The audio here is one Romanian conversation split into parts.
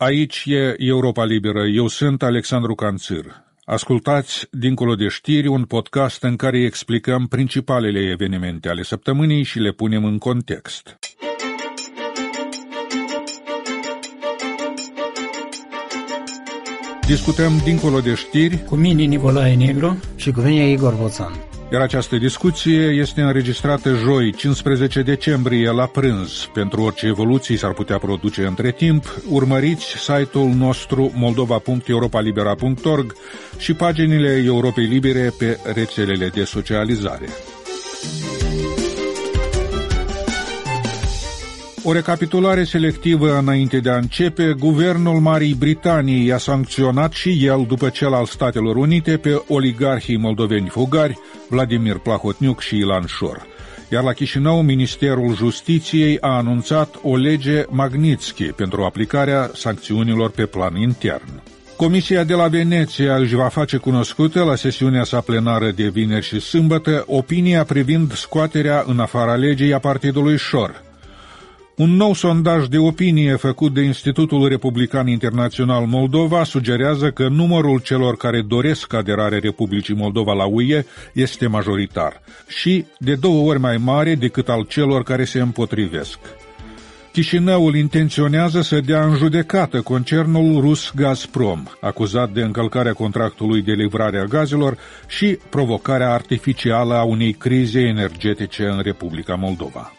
Aici e Europa Liberă. Eu sunt Alexandru Canțir. Ascultați Dincolo de știri, un podcast în care explicăm principalele evenimente ale săptămânii și le punem în context. Discutăm Dincolo de știri cu mine Nicolae Negru și cu mine Igor Boțan. Iar această discuție este înregistrată joi, 15 decembrie, la prânz. Pentru orice evoluții s-ar putea produce între timp, urmăriți site-ul nostru moldova.europalibera.org și paginile Europei Libere pe rețelele de socializare. O recapitulare selectivă înainte de a începe. Guvernul Marii Britanii a sancționat și el, după cel al Statelor Unite, pe oligarhii moldoveni fugari, Vladimir Plahotniuc și Ilan Șor. Iar la Chișinău, Ministerul Justiției a anunțat o lege Magnitsky pentru aplicarea sancțiunilor pe plan intern. Comisia de la Veneția își va face cunoscută la sesiunea sa plenară de vineri și sâmbătă opinia privind scoaterea în afara legii a partidului Șor. Un nou sondaj de opinie făcut de Institutul Republican Internațional Moldova sugerează că numărul celor care doresc aderarea Republicii Moldova la UE este majoritar și de 2 ori mai mare decât al celor care se împotrivesc. Chișinăul intenționează să dea în judecată concernul rus Gazprom, acuzat de încălcarea contractului de livrare a gazelor și provocarea artificială a unei crize energetice în Republica Moldova.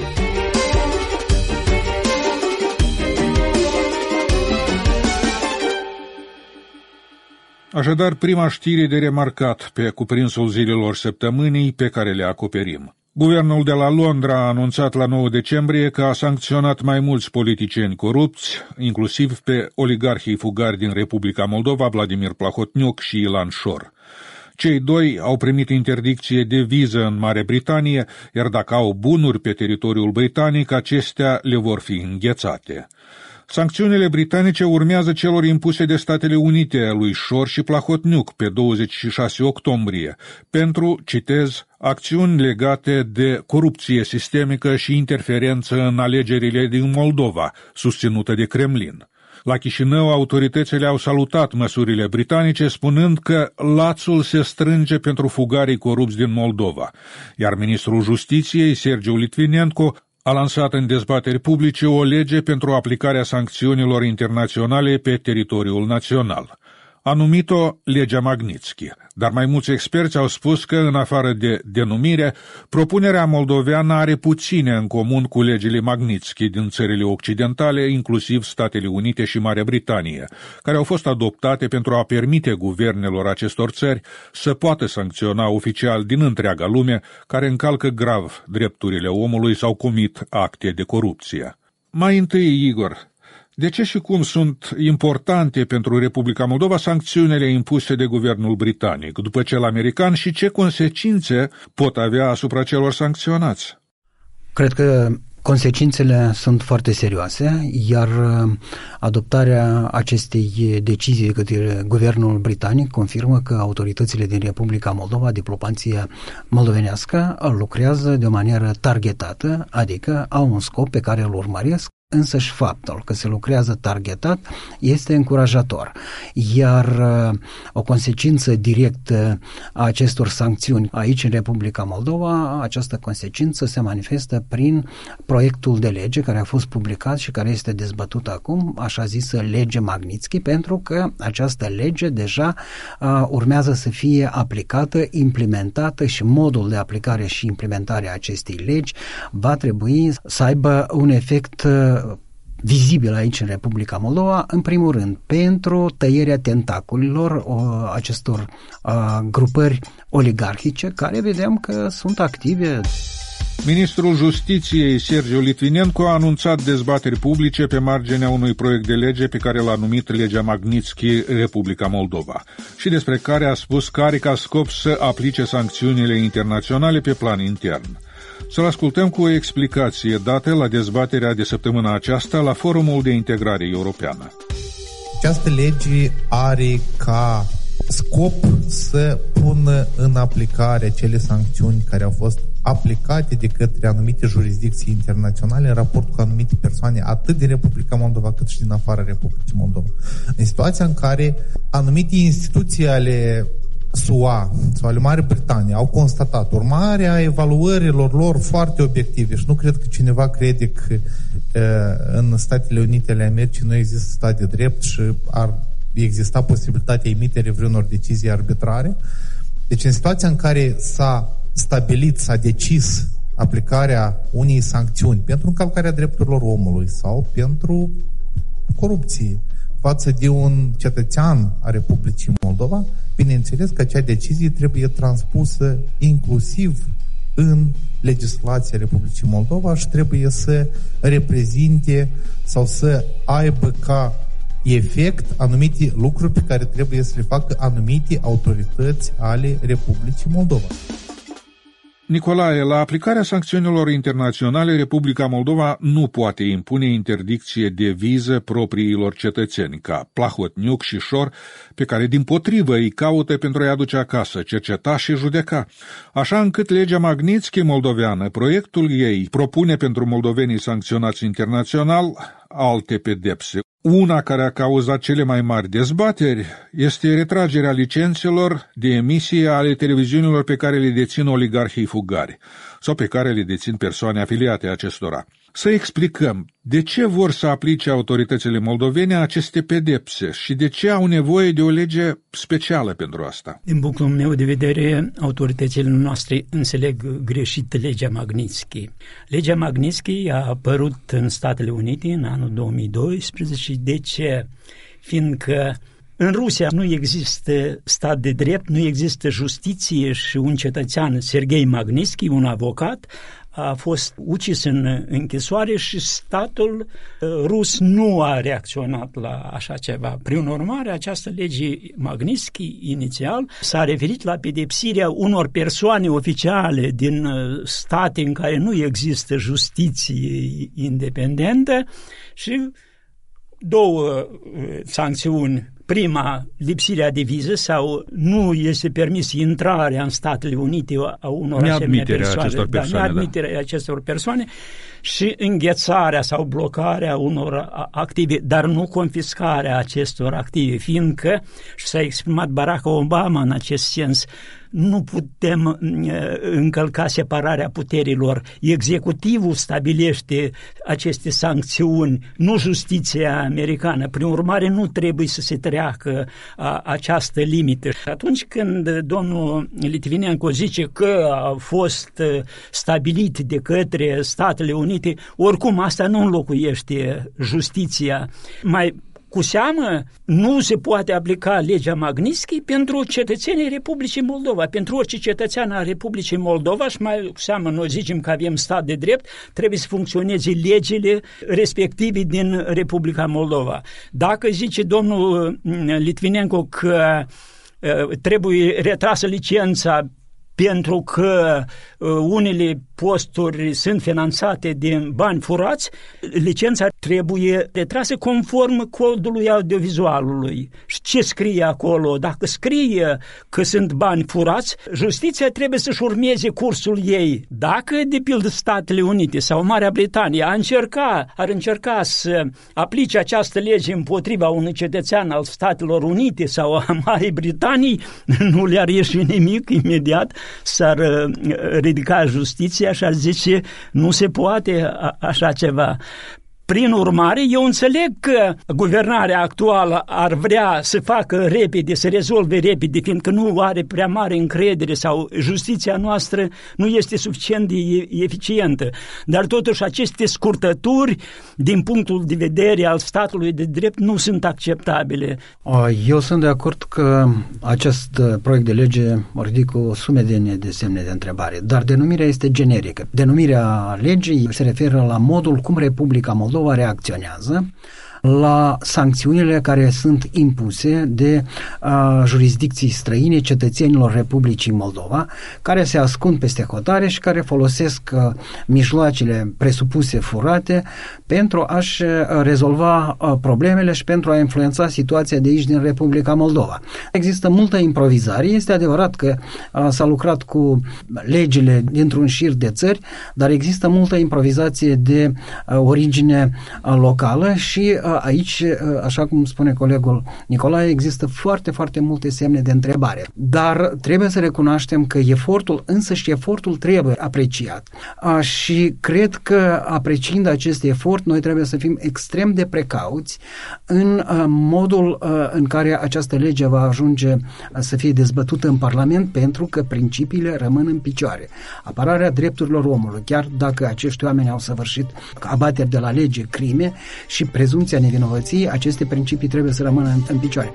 Așadar, prima știre de remarcat pe cuprinsul zilelor săptămânii pe care le acoperim. Guvernul de la Londra a anunțat la 9 decembrie că a sancționat mai mulți politicieni corupți, inclusiv pe oligarhii fugari din Republica Moldova, Vladimir Plahotniuc și Ilan Șor. Cei doi au primit interdicție de viză în Marea Britanie, iar dacă au bunuri pe teritoriul britanic, acestea le vor fi înghețate. Sancțiunile britanice urmează celor impuse de Statele Unite lui Șor și Plahotniuc pe 26 octombrie pentru, citez, acțiuni legate de corupție sistemică și interferență în alegerile din Moldova, susținută de Kremlin. La Chișinău, autoritățile au salutat măsurile britanice, spunând că lațul se strânge pentru fugarii corupți din Moldova, iar ministrul Justiției, Sergiu Litvinenko, a lansat în dezbateri publice o lege pentru aplicarea sancțiunilor internaționale pe teritoriul național. A numit-o legea Magnitsky, dar mai mulți experți au spus că, în afară de denumire, propunerea moldoveană are puține în comun cu legile Magnitsky din țările occidentale, inclusiv Statele Unite și Marea Britanie, care au fost adoptate pentru a permite guvernelor acestor țări să poată sancționa oficiali din întreaga lume care încalcă grav drepturile omului sau comit acte de corupție. Mai întâi, Igor, de ce și cum sunt importante pentru Republica Moldova sancțiunile impuse de guvernul britanic, după cel american, și ce consecințe pot avea asupra celor sancționați? Cred că consecințele sunt foarte serioase, iar adoptarea acestei decizii de către guvernul britanic confirmă că autoritățile din Republica Moldova, diplomația moldovenească, lucrează de o manieră targetată, adică au un scop pe care îl urmăresc. Însăși faptul că se lucrează targetat este încurajator, iar o consecință directă a acestor sancțiuni aici în Republica Moldova, această consecință se manifestă prin proiectul de lege care a fost publicat și care este dezbătut acum, așa zisă lege Magnitsky, pentru că această lege deja urmează să fie aplicată, implementată și modul de aplicare și implementare a acestei legi va trebui să aibă un efect vizibil aici în Republica Moldova, în primul rând, pentru tăierea tentaculilor acestor grupări oligarhice, care vedem că sunt active. Ministrul Justiției, Sergiu Litvinenko, a anunțat dezbateri publice pe marginea unui proiect de lege pe care l-a numit legea Magnitsky Republica Moldova și despre care a spus că are ca scop să aplice sancțiunile internaționale pe plan intern. Să-l ascultăm cu o explicație dată la dezbaterea de săptămâna aceasta la Forumul de Integrare Europeană. Această lege are ca scop să pună în aplicare cele sancțiuni care au fost aplicate de către anumite jurisdicții internaționale în raport cu anumite persoane, atât din Republica Moldova cât și din afara Republicii Moldova. În situația în care anumite instituții ale SUA sau ale Marii Britanii au constatat, urmarea evaluărilor lor foarte obiective, și nu cred că cineva crede că în Statele Unite ale Americii nu există stat de drept și ar exista posibilitatea emiterii vreunor decizii arbitrare. Deci în situația în care s-a stabilit, s-a decis aplicarea unei sancțiuni pentru încălcarea drepturilor omului sau pentru corupție față de un cetățean a Republicii Moldova, bineînțeles că acea decizie trebuie transpusă inclusiv în legislația Republicii Moldova și trebuie să reprezinte sau să aibă ca efect anumite lucruri pe care trebuie să le facă anumite autorități ale Republicii Moldova. Nicolae, la aplicarea sancțiunilor internaționale, Republica Moldova nu poate impune interdicție de viză propriilor cetățeni, ca Plahotniuc și Șor, pe care dimpotrivă îi caută pentru a-i aduce acasă, cerceta și judeca. Așa încât legea Magnitsky moldoveană, proiectul ei, propune pentru moldovenii sancționați internațional alte pedepse. Una care a cauzat cele mai mari dezbateri este retragerea licențelor de emisie ale televiziunilor pe care le dețin oligarhii fugari sau pe care le dețin persoane afiliate acestora. Să explicăm de ce vor să aplice autoritățile moldovene aceste pedepse și de ce au nevoie de o lege specială pentru asta. Din punctul meu de vedere, autoritățile noastre înțeleg greșit legea Magnitsky. Legea Magnitsky a apărut în Statele Unite în anul 2012. De ce? Fiindcă în Rusia nu există stat de drept, nu există justiție și un cetățean, Serghei Magnitsky, un avocat, a fost ucis în închisoare și statul rus nu a reacționat la așa ceva. Prin urmare, această lege Magnitsky inițial s-a referit la pedepsirea unor persoane oficiale din state în care nu există justiție independentă și două sancțiuni. Prima, lipsirea de viză sau nu este permis intrarea în Statele Unite a unor asemenea persoane. Neadmiterea acestor persoane și înghețarea sau blocarea unor active, dar nu confiscarea acestor active, fiindcă, și s-a exprimat Barack Obama în acest sens, nu putem încălca separarea puterilor. Executivul stabilește aceste sancțiuni, nu justiția americană. Prin urmare, nu trebuie să se treacă această limită. Atunci când domnul Litvinenko zice că a fost stabilit de către Statele Unite, oricum asta nu înlocuiește justiția. Mai cu seamă, nu se poate aplica legea Magnitsky pentru cetățenii Republicii Moldova. Pentru orice cetățean al Republicii Moldova, și mai cu seamă noi zicem că avem stat de drept, trebuie să funcționeze legile respective din Republica Moldova. Dacă zice domnul Litvinenko că trebuie retrasă licența pentru că unele posturi sunt finanțate din bani furați, licența trebuie retrasă conform codului audiovizualului. Și ce scrie acolo? Dacă scrie că sunt bani furați, justiția trebuie să-și urmeze cursul ei. Dacă, de pildă, Statele Unite sau Marea Britanie ar încerca să aplice această lege împotriva unui cetățean al Statelor Unite sau a Marii Britanii, nu le-ar ieși nimic imediat, s-ar ridica justiția și ar zice nu se poate așa ceva. Prin urmare, eu înțeleg că guvernarea actuală ar vrea să facă repede, să rezolve repede, fiindcă nu are prea mare încredere sau justiția noastră nu este suficient de eficientă. Dar totuși aceste scurtături, din punctul de vedere al statului de drept, nu sunt acceptabile. Eu sunt de acord că acest proiect de lege ridică o sumedenie de semne de întrebare, dar denumirea este generică. Denumirea legii se referă la modul cum Republica Moldova reacționează la sancțiunile care sunt impuse de jurisdicții străine cetățenilor Republicii Moldova, care se ascund peste hotare și care folosesc mijloacele presupuse furate pentru a-și rezolva problemele și pentru a influența situația de aici din Republica Moldova. Există multă improvizare. Este adevărat că s-a lucrat cu legile dintr-un șir de țări, dar există multă improvizație de origine locală și aici, așa cum spune colegul Nicolae, există foarte, foarte multe semne de întrebare. Dar trebuie să recunoaștem că efortul trebuie apreciat. Și cred că apreciind acest efort, noi trebuie să fim extrem de precauți în modul în care această lege va ajunge să fie dezbătută în Parlament, pentru că principiile rămân în picioare. Apărarea drepturilor omului, chiar dacă acești oameni au săvârșit abateri de la lege, crime și prezumția nevinovăției, aceste principii trebuie să rămână în picioare.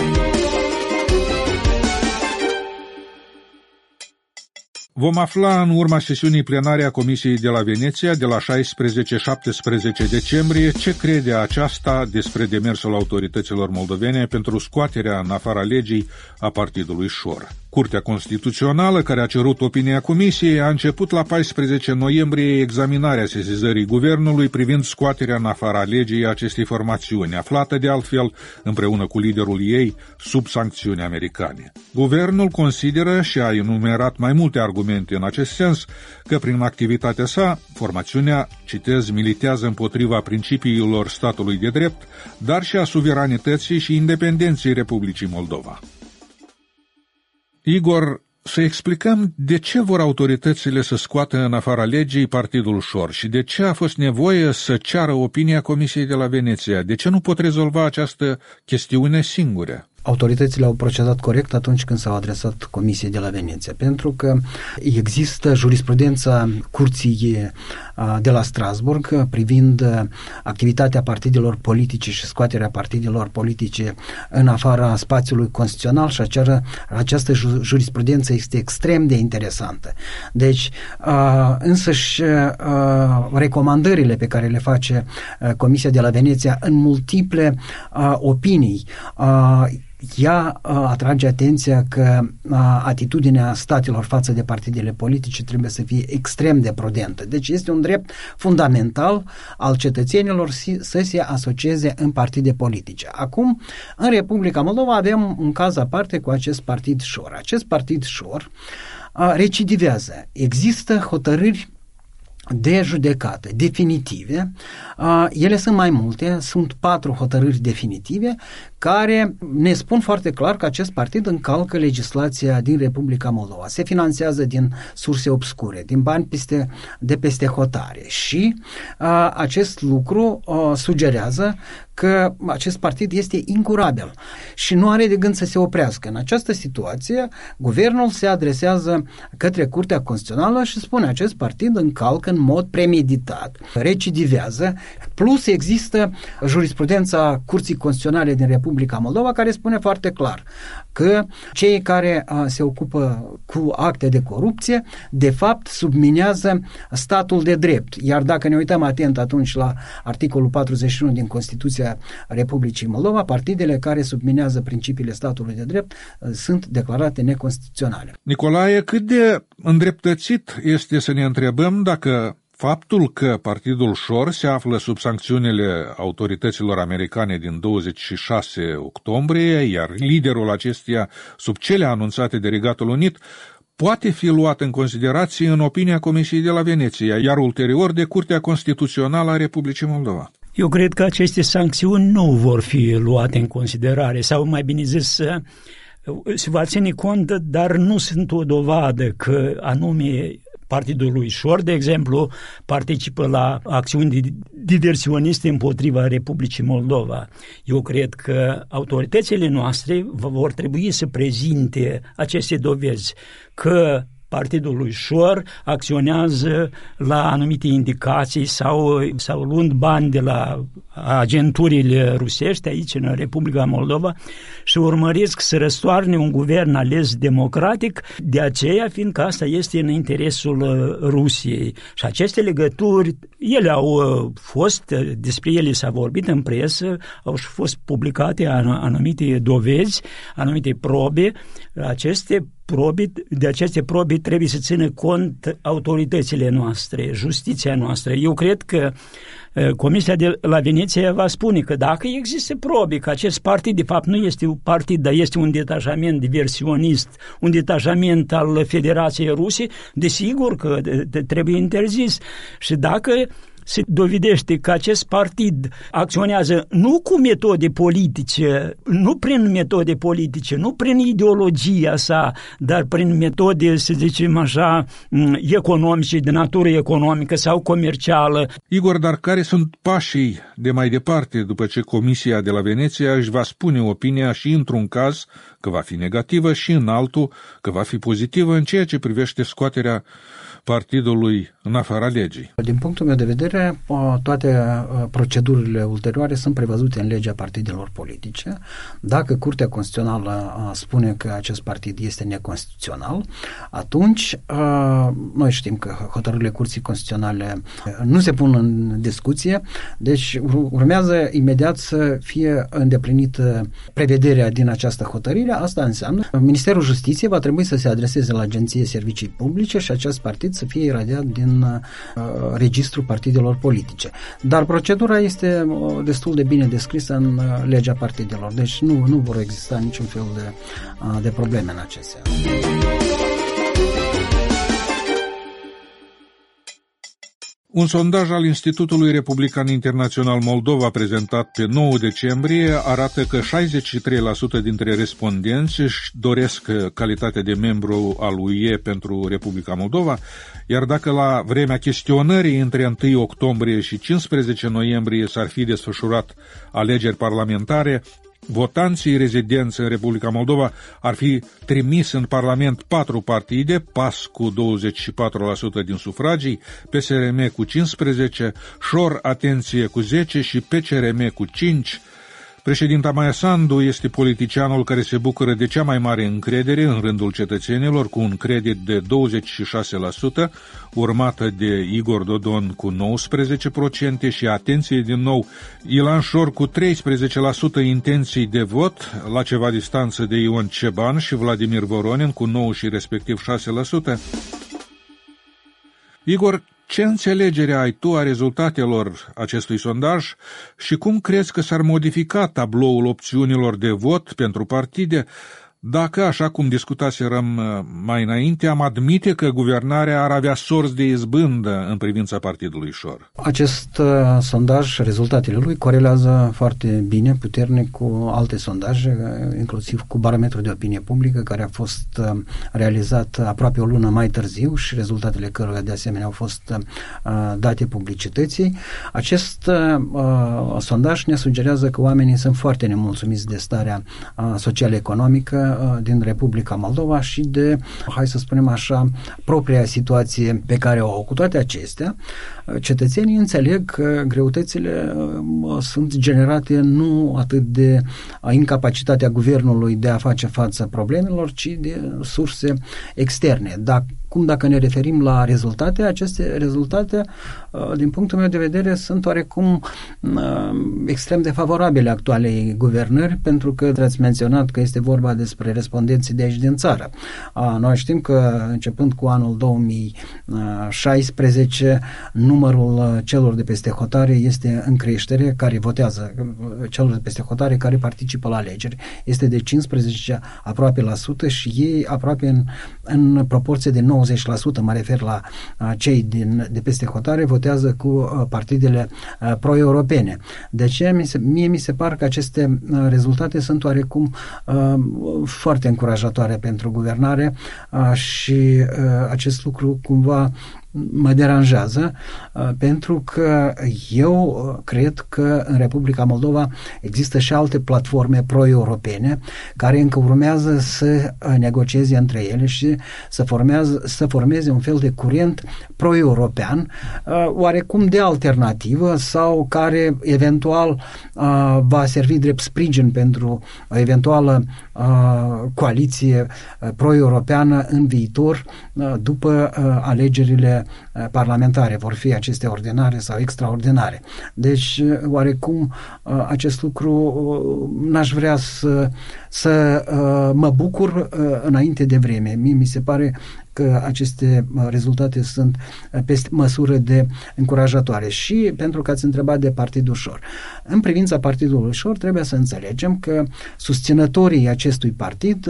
Vom afla în urma sesiunii plenare a Comisiei de la Veneția de la 16-17 decembrie ce crede aceasta despre demersul autorităților moldovene pentru scoaterea în afara legii a partidului Șor. Curtea Constituțională, care a cerut opinia Comisiei, a început la 14 noiembrie examinarea sesizării Guvernului privind scoaterea în afara legii acestei formațiuni, aflată de altfel împreună cu liderul ei sub sancțiuni americane. Guvernul consideră și a enumerat mai multe argumente în acest sens că prin activitatea sa, formațiunea, citez, militează împotriva principiilor statului de drept, dar și a suveranității și independenței Republicii Moldova. Igor, să explicăm de ce vor autoritățile să scoată în afara legii partidul Șor și de ce a fost nevoie să ceară opinia Comisiei de la Veneția. De ce nu pot rezolva această chestiune singure? Autoritățile au procedat corect atunci când s-au adresat Comisiei de la Veneția, pentru că există jurisprudența Curții de la Strasburg privind activitatea partidelor politice și scoaterea partidelor politice în afara spațiului constituțional și această jurisprudență este extrem de interesantă. Deci, însăși recomandările pe care le face Comisia de la Veneția în multiple opinii ea atrage atenția că atitudinea statelor față de partidele politice trebuie să fie extrem de prudentă. Deci este un drept fundamental al cetățenilor să se asocieze în partide politice. Acum, în Republica Moldova avem un caz aparte cu acest partid Șor. Acest partid Șor recidivează. Există hotărâri de judecată definitive, ele sunt mai multe, sunt 4 hotărâri definitive care ne spun foarte clar că acest partid încalcă legislația din Republica Moldova. Se finanțează din surse obscure, din bani de peste hotare și acest lucru sugerează că acest partid este incurabil și nu are de gând să se oprească. În această situație, guvernul se adresează către Curtea Constituțională și spune acest partid încalcă în mod premeditat, recidivează, plus există jurisprudența Curții Constituționale din Republica Moldova care spune foarte clar că cei care se ocupă cu acte de corupție, de fapt, subminează statul de drept. Iar dacă ne uităm atent atunci la articolul 41 din Constituția Republicii Moldova, partidele care subminează principiile statului de drept sunt declarate neconstituționale. Nicolae, cât de îndreptățit este să ne întrebăm dacă faptul că partidul Șor se află sub sancțiunile autorităților americane din 26 octombrie, iar liderul acesteia sub cele anunțate de Regatul Unit, poate fi luat în considerație în opinia Comisiei de la Veneția, iar ulterior de Curtea Constituțională a Republicii Moldova. Eu cred că aceste sancțiuni nu vor fi luate în considerare, sau mai bine zis, se va ține cont, dar nu sunt o dovadă că anume partidul lui Șor, de exemplu, participă la acțiuni diversioniste împotriva Republicii Moldova. Eu cred că autoritățile noastre vor trebui să prezinte aceste dovezi că partidul lui Șor acționează la anumite indicații sau luând bani de la agenturile rusești aici în Republica Moldova și urmăresc să răstoarne un guvern ales democratic, de aceea fiindcă asta este în interesul Rusiei. Și aceste legături, ele au fost, despre ele s-a vorbit în presă, au fost publicate anumite dovezi, anumite probe. De aceste probe trebuie să țină cont autoritățile noastre, justiția noastră. Eu cred că Comisia de la Veneția va spune că dacă există probe că acest partid de fapt nu este un partid, dar este un detașament diversionist, un detașament al Federației Ruse, desigur că trebuie interzis. Și dacă se dovedește că acest partid acționează nu cu metode politice, nu prin metode politice, nu prin ideologia sa, dar prin metode, să zicem așa, economice, de natură economică sau comercială. Igor, dar care sunt pașii de mai departe după ce Comisia de la Veneția își va spune opinia și într-un caz că va fi negativă și în altul că va fi pozitivă în ceea ce privește scoaterea partidului în afara legii? Din punctul meu de vedere, toate procedurile ulterioare sunt prevăzute în legea partidelor politice. Dacă Curtea Constituțională spune că acest partid este neconstituțional, atunci noi știm că hotărârile Curții Constituționale nu se pun în discuție, deci urmează imediat să fie îndeplinită prevederea din această hotărâre. Asta înseamnă că Ministerul Justiției va trebui să se adreseze la Agenție Servicii Publice și acest partid să fie iradiat din registrul partidelor politice. Dar procedura este destul de bine descrisă în legea partidelor, deci nu vor exista niciun fel de probleme în acest sens. Un sondaj al Institutului Republican Internațional Moldova prezentat pe 9 decembrie arată că 63% dintre respondenți își doresc calitatea de membru al UE pentru Republica Moldova, iar dacă la vremea chestionării între 1 octombrie și 15 noiembrie s-ar fi desfășurat alegeri parlamentare, votanții rezidenți în Republica Moldova ar fi trimis în Parlament 4 partide, PAS cu 24% din sufragii, PSRM cu 15%, Șor, atenție, cu 10% și PCRM cu 5%. Președinta Maia Sandu este politicianul care se bucură de cea mai mare încredere în rândul cetățenilor, cu un credit de 26%, urmată de Igor Dodon cu 19% și, atenție din nou, Ilan Șor cu 13% intenții de vot, la ceva distanță de Ion Ceban și Vladimir Voronin cu 9% și respectiv 6%. Igor, ce înțelegere ai tu a rezultatelor acestui sondaj și cum crezi că s-ar modifica tabloul opțiunilor de vot pentru partide dacă, așa cum discutaserăm mai înainte, am admite că guvernarea ar avea sorți de izbândă în privința partidului Șor? Acest sondaj, rezultatele lui, corelează foarte bine, puternic cu alte sondaje, inclusiv cu barometrul de opinie publică, care a fost realizat aproape o lună mai târziu și rezultatele căruia de asemenea au fost date publicității. Acest sondaj ne sugerează că oamenii sunt foarte nemulțumiți de starea social-economică din Republica Moldova și de, hai să spunem așa, propria situație pe care o au. Cu toate acestea, cetățenii înțeleg că greutățile sunt generate nu atât de incapacitatea guvernului de a face față problemelor, ci de surse externe. Dacă ne referim la rezultate, aceste rezultate, din punctul meu de vedere, sunt oarecum extrem de favorabile actualei guvernări, pentru că ați menționat că este vorba despre respondenții de aici din țară. Noi știm că începând cu anul 2016, numărul celor de peste hotare este în creștere, care votează, celor de peste hotare care participă la alegeri. Este de 15 aproape la sută și ei aproape în proporție de 90%, mă refer la cei de peste hotare, votează cu partidele pro-europene. De aceea mie mi se par că aceste rezultate sunt oarecum foarte încurajatoare pentru guvernare și acest lucru cumva mă deranjează, pentru că eu cred că în Republica Moldova există și alte platforme pro-europene care încă urmează să negocieze între ele și să formeze un fel de curent pro-european, oarecum de alternativă, sau care eventual va servi drept sprijin pentru o eventuală coaliție pro-europeană în viitor, după alegerile parlamentare, vor fi acestea ordinare sau extraordinare. Deci, oarecum, acest lucru n-aș vrea să mă bucur înainte de vreme. Mie mi se pare că aceste rezultate sunt peste măsură de încurajatoare. Și pentru că ați întrebat de Partidul Șor. În privința Partidului Șor trebuie să înțelegem că susținătorii acestui partid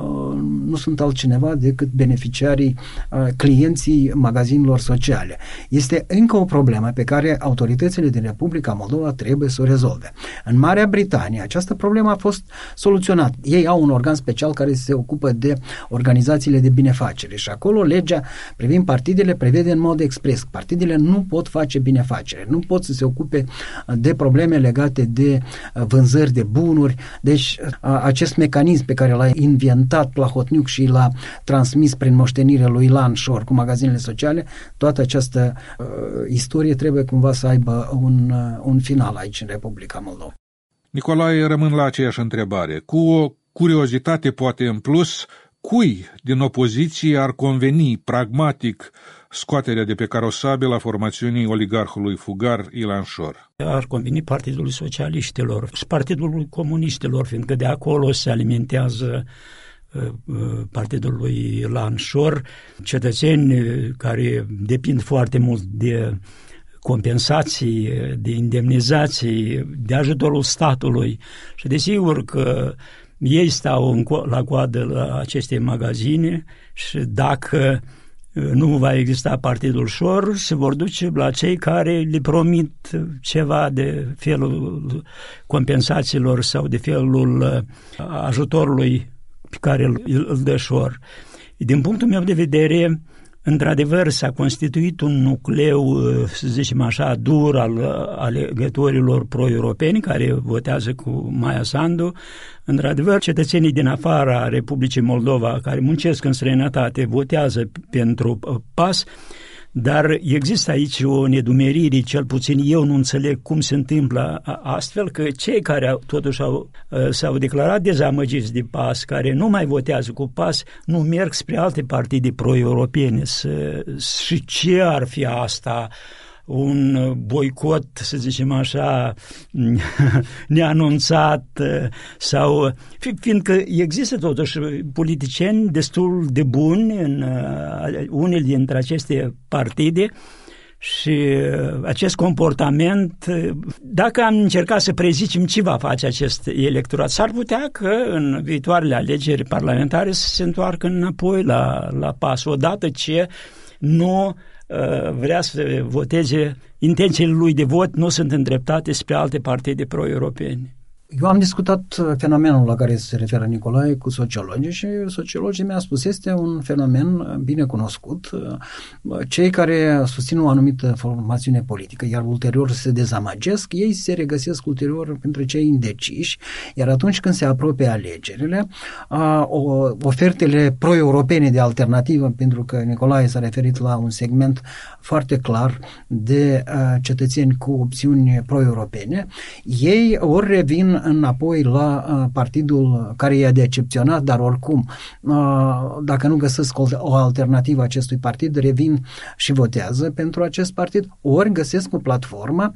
nu sunt altcineva decât beneficiarii, clienții magazinelor sociale. Este încă o problemă pe care autoritățile din Republica Moldova trebuie să o rezolve. În Marea Britanie această problemă a fost soluționată. Ei au un organ special care se ocupă de organizațiile de binefacere și acolo legea privind partidele prevede în mod expres. Partidele nu pot face binefacere, nu pot să se ocupe de probleme legate de vânzări de bunuri. Deci acest mecanism pe care l-a inventat Plahotniuc și l-a transmis prin moștenire lui Ilan Șor cu magazinele sociale, toată această istorie trebuie cumva să aibă un final aici în Republica Moldova. Nicolae, rămân la aceeași întrebare. Cu o curiozitate poate în plus, cui din opoziție ar conveni pragmatic scoaterea de pe carosabil a formațiunii oligarhului fugar Ilan Șor? Ar conveni Partidului Socialiștilor și Partidului Comuniștilor, fiindcă de acolo se alimentează partidul lui Ilan Șor, cetățeni care depind foarte mult de compensații, de indemnizații, de ajutorul statului și desigur că ei stau la coadă la aceste magazine și dacă nu va exista Partidul Șor, se vor duce la cei care le promit ceva de felul compensațiilor sau de felul ajutorului pe care îl dă Șor. Din punctul meu de vedere, într-adevăr, s-a constituit un nucleu, să zicem așa, dur al alegătorilor pro-europeni care votează cu Maia Sandu. Într-adevăr, cetățenii din afara Republicii Moldova care muncesc în străinătate votează pentru PAS, dar există aici o nedumerire, cel puțin eu nu înțeleg cum se întâmplă astfel, că cei care totuși s-au declarat dezamăgiți de PAS, care nu mai votează cu PAS, nu merg spre alte partide pro-europene. Și ce ar fi asta? Un boicot, să zicem așa, neanunțat, sau fiindcă există totuși politicieni destul de buni în unele dintre aceste partide și acest comportament, dacă am încercat să prezicem ce va face acest electorat, s-ar putea că în viitoarele alegeri parlamentare să se întoarcă înapoi la PAS, odată ce nu vrea să voteze, intențiile lui de vot nu sunt îndreptate spre alte partide pro-europene. Eu am discutat fenomenul la care se referă Nicolae cu sociologii și sociologii mi-au spus este un fenomen bine cunoscut. Cei care susțin o anumită formațiune politică, iar ulterior se dezamăgesc, ei se regăsesc ulterior între cei indeciși, iar atunci când se apropie alegerile, ofertele pro-europene de alternativă, pentru că Nicolae s-a referit la un segment foarte clar de cetățeni cu opțiuni pro-europene, ei ori revin înapoi la partidul care i-a decepționat, dar oricum, dacă nu găsesc o alternativă acestui partid, revin și votează pentru acest partid, ori găsesc o platformă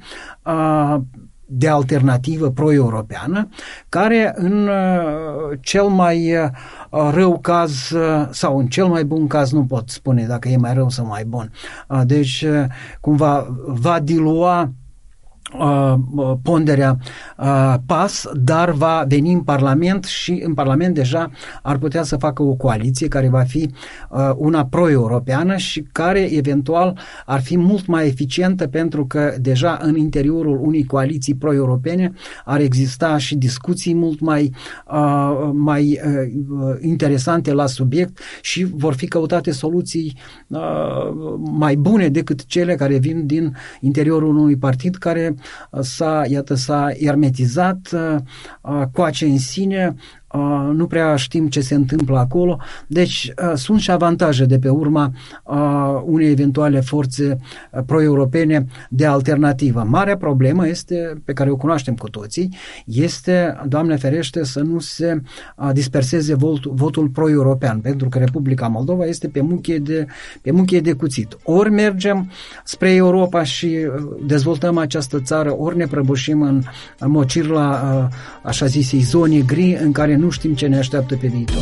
de alternativă pro-europeană, care în cel mai rău caz sau în cel mai bun caz, nu pot spune dacă e mai rău sau mai bun, deci cumva va dilua ponderea PAS, dar va veni în Parlament și în Parlament deja ar putea să facă o coaliție care va fi una pro-europeană și care eventual ar fi mult mai eficientă, pentru că deja în interiorul unei coaliții pro-europene ar exista și discuții mult mai interesante la subiect și vor fi căutate soluții mai bune decât cele care vin din interiorul unui partid care s-a ermetizat, coace în sine, nu prea știm ce se întâmplă acolo. Deci sunt și avantaje de pe urma unei eventuale forțe pro-europene de alternativă. Marea problemă este, pe care o cunoaștem cu toții, este, Doamne ferește, să nu se disperseze votul pro-european, pentru că Republica Moldova este pe muchie de cuțit. Ori mergem spre Europa și dezvoltăm această țară, ori ne prăbușim în mocirla așa zisei zone gri în care nu știm ce ne așteaptă pe viitor.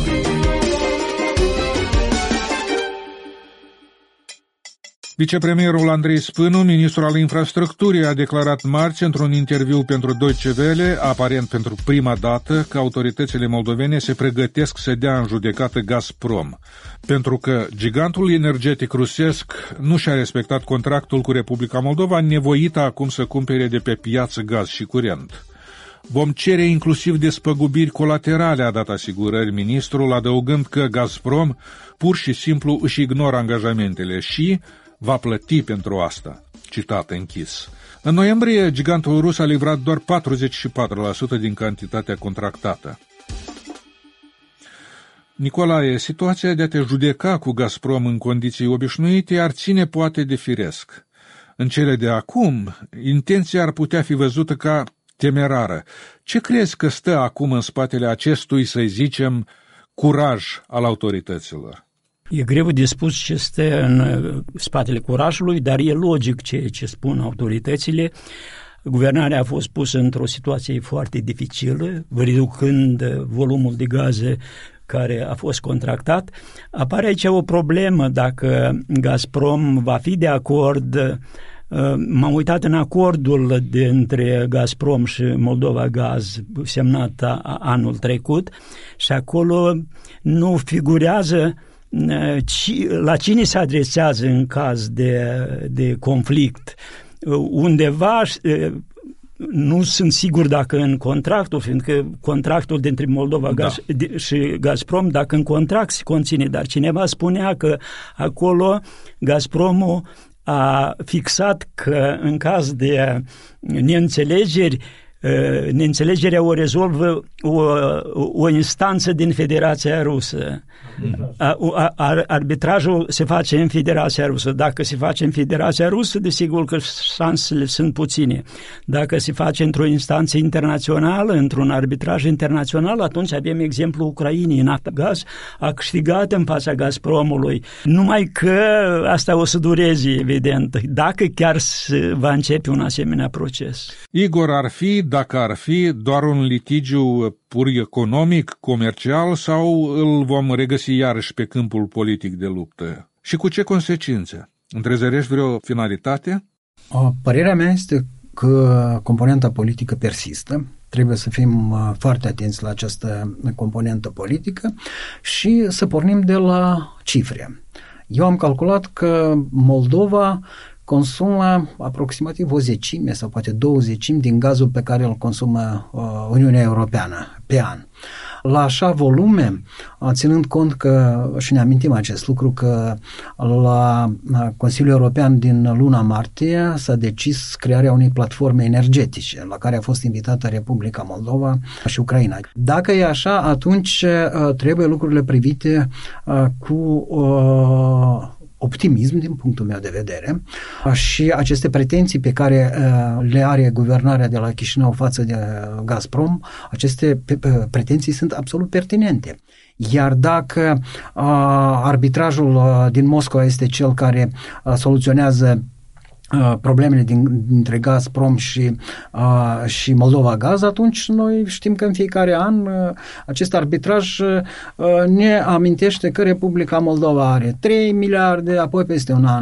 Vicepremierul Andrei Spânu, ministrul al infrastructurii, a declarat marți într-un interviu pentru Deutsche Welle, aparent pentru prima dată, că autoritățile moldovene se pregătesc să dea în judecată Gazprom, pentru că gigantul energetic rusesc nu și-a respectat contractul cu Republica Moldova, nevoită acum să cumpere de pe piață gaz și curent. Vom cere inclusiv despăgubiri colaterale, a dat asigurări ministrul, adăugând că Gazprom pur și simplu își ignoră angajamentele și va plăti pentru asta. Citat închis. În noiembrie, gigantul rus a livrat doar 44% din cantitatea contractată. Nicolae, situația de a te judeca cu Gazprom în condiții obișnuite ar ține poate de firesc. În cele de acum, intenția ar putea fi văzută ca temerară. Ce crezi că stă acum în spatele acestui, să zicem, curaj al autorităților? E greu de spus ce stă în spatele curajului, dar e logic ceea ce spun autoritățile. Guvernarea a fost pusă într-o situație foarte dificilă, reducând volumul de gaze care a fost contractat. Apare aici o problemă dacă Gazprom va fi de acord. M-am uitat în acordul dintre Gazprom și Moldova Gaz semnat anul trecut și acolo nu figurează la cine se adresează în caz de conflict. Undeva, nu sunt sigur dacă în contractul, fiindcă contractul dintre Moldova Gaz și Gazprom, dacă în contract se conține, dar cineva spunea că acolo Gazpromul a fixat că în caz de neînțelegerea o rezolvă o instanță din Federația Rusă. Arbitrajul se face în Federația Rusă. Dacă se face în Federația Rusă, desigur că șansele sunt puține. Dacă se face într-o instanță internațională, într-un arbitraj internațional, atunci avem exemplu Ucrainei. Naftogaz a câștigat în fața Gazpromului. Numai că asta o să dureze, evident, dacă chiar va începe un asemenea proces. Igor, dacă ar fi doar un litigiu pur economic, comercial, sau îl vom regăsi iarăși pe câmpul politic de luptă? Și cu ce consecințe? Întrezărești vreo finalitate? Părerea mea este că componenta politică persistă. Trebuie să fim foarte atenți la această componentă politică și să pornim de la cifre. Eu am calculat că Moldova consumă aproximativ 1/10 sau poate 2/10 din gazul pe care îl consumă Uniunea Europeană pe an. La așa volume, ținând cont că, și ne amintim acest lucru, că la Consiliul European din luna martie s-a decis crearea unei platforme energetice, la care a fost invitată Republica Moldova și Ucraina. Dacă e așa, atunci trebuie lucrurile privite cu optimism din punctul meu de vedere și aceste pretenții pe care le are guvernarea de la Chișinău față de Gazprom, aceste pretenții sunt absolut pertinente. Iar dacă arbitrajul din Moscova este cel care soluționează problemele dintre Gazprom și Moldova Gaz, atunci noi știm că în fiecare an acest arbitraj ne amintește că Republica Moldova are 3 miliarde, apoi peste un an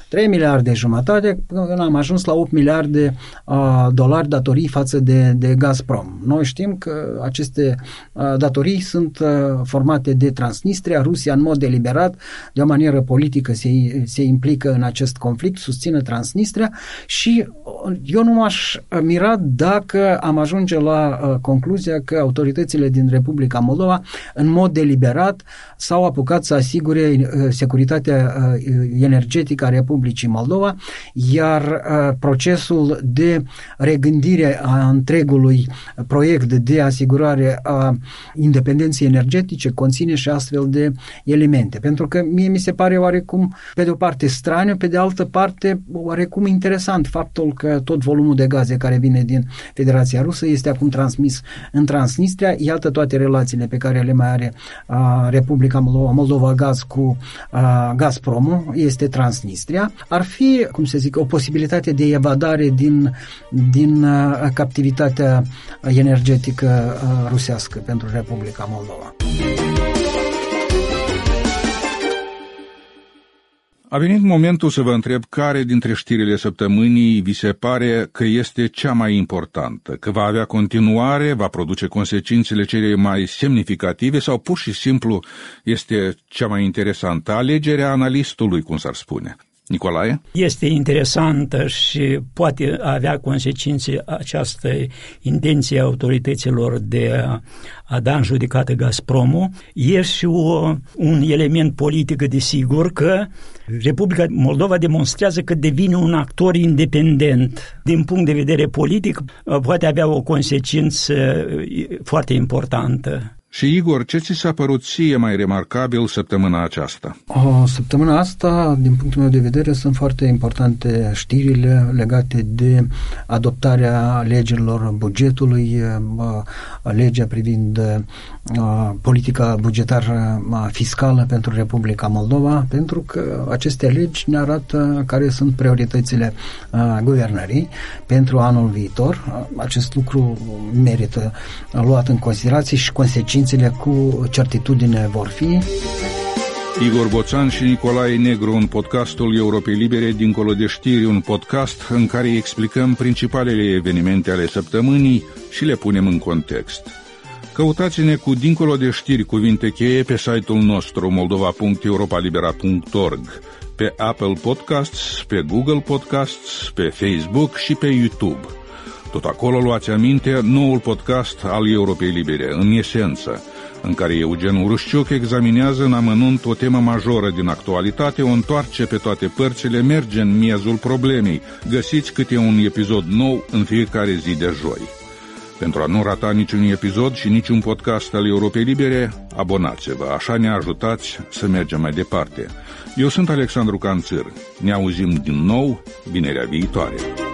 3 miliarde jumătate, până am ajuns la 8 miliarde dolari datorii față de Gazprom. Noi știm că aceste datorii sunt formate de Transnistria. Rusia în mod deliberat, de o manieră politică se implică în acest conflict, susține Transnistria și eu nu m-aș mira dacă am ajunge la concluzia că autoritățile din Republica Moldova în mod deliberat s-au apucat să asigure securitatea energetică a Republicii Moldova, iar procesul de regândire a întregului proiect de asigurare a independenței energetice conține și astfel de elemente. Pentru că mie mi se pare oarecum, pe de o parte straniu, pe de altă parte oarecum interesant faptul că tot volumul de gaze care vine din Federația Rusă este acum transmis în Transnistria. Iată toate relațiile pe care le mai are Republica Moldova Gaz cu Gazpromul, este Transnistria. Ar fi, cum se zic, o posibilitate de evadare din captivitatea energetică rusească pentru Republica Moldova. A venit momentul să vă întreb care dintre știrile săptămânii vi se pare că este cea mai importantă, că va avea continuare, va produce consecințele cele mai semnificative sau pur și simplu este cea mai interesantă, alegerea analistului, cum s-ar spune. Nicolae? Este interesantă și poate avea consecințe această intenție a autorităților de a da în judecată Gazpromul. E și un element politic, desigur, că Republica Moldova demonstrează că devine un actor independent. Din punct de vedere politic, poate avea o consecință foarte importantă. Și Igor, ce ți s-a părut ție mai remarcabil săptămâna aceasta? Săptămâna asta, din punctul meu de vedere, sunt foarte importante știrile legate de adoptarea legilor bugetului, legea privind politica bugetară fiscală pentru Republica Moldova, pentru că aceste legi ne arată care sunt prioritățile guvernării pentru anul viitor. Acest lucru merită luat în considerație și consecințele cu certitudine vor fi. Igor Boțan și Nicolae Negru în podcastul Europei Libere Dincolo de știri, un podcast în care explicăm principalele evenimente ale săptămânii și le punem în context. Căutați-ne cu Dincolo de știri cuvinte cheie pe site-ul nostru moldova.europalibera.org, pe Apple Podcasts, pe Google Podcasts, pe Facebook și pe YouTube. Tot acolo luați aminte noul podcast al Europei Libere, În esență, în care Eugen Urușciuc examinează în amănunt o temă majoră din actualitate, o întoarce pe toate părțile, merge în miezul problemei. Găsiți câte un episod nou în fiecare zi de joi. Pentru a nu rata niciun episod și niciun podcast al Europei Libere, abonați-vă, așa ne ajutați să mergem mai departe. Eu sunt Alexandru Canțir. Ne auzim din nou vinerea viitoare.